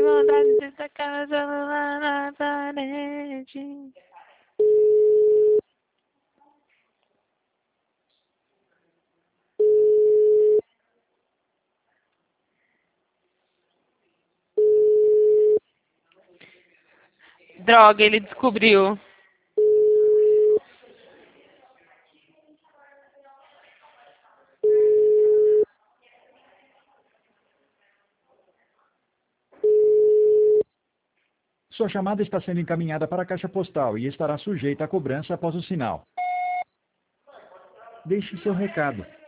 vontade de tacar o celular na parede. Droga, ele descobriu. Sua chamada está sendo encaminhada para a caixa postal e estará sujeita a cobrança após o sinal. Deixe seu recado.